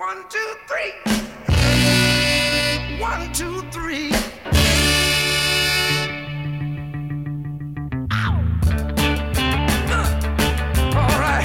One, two, three. One, two, three. All right.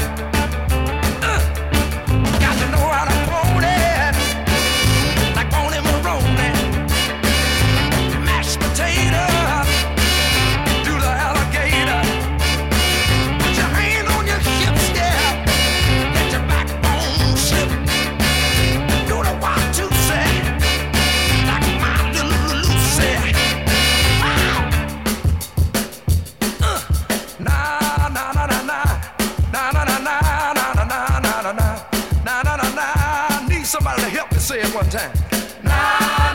Got to know how to pony, like Boney Maroney. Mashed potato, do the alligator. Put your hand on your hips, yeah. Let your backbone slip. Do the 1, 2, say, like my little Lucy. Na na na na na, na na na na na na na na na na na na na. Need somebody to help me say it one time. Na.